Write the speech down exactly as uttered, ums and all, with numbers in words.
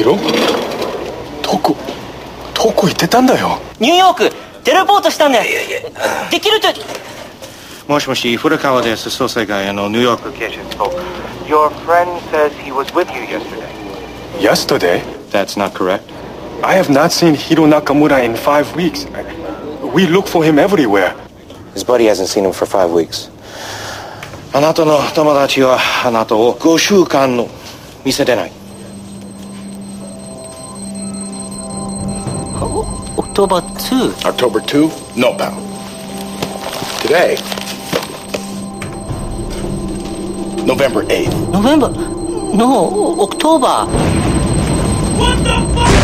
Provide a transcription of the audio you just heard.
ロ？どこどこ行ってたんだよ。 ニューヨークテレポートしたんだよ。できると。 もしもし、古川です。捜査会のニューヨーク警視庁。Your friend says he was with you yesterday. Yesterday? That's not correct. I have not seen Hiro Nakamura in five weeks. We look for him everywhere. His buddy hasn't seen him for five weeks. あなたの友達はあなたをごしゅうかんの見せてない。 October second. October second? No, pal. Today, November eighth. November? No, October. What the fuck?